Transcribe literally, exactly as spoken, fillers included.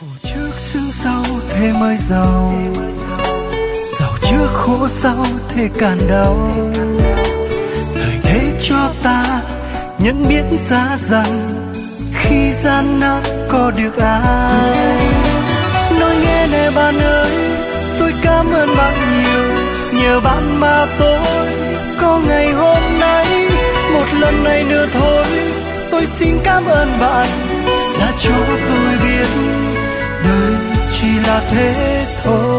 khổ trước sướng sau thế mới giàu, giàu trước khổ sau thế càng đau. Thời thế cho ta nhận biết ra rằng khi gian nan có được ai. Nói nghe nè bạn ơi, tôi cảm ơn bạn nhiều, nhờ bạn mà tôi có ngày hôm nay. Một lần này nữa thôi, tôi xin cảm ơn bạn đã cho tôi biết đời chỉ là thế thôi.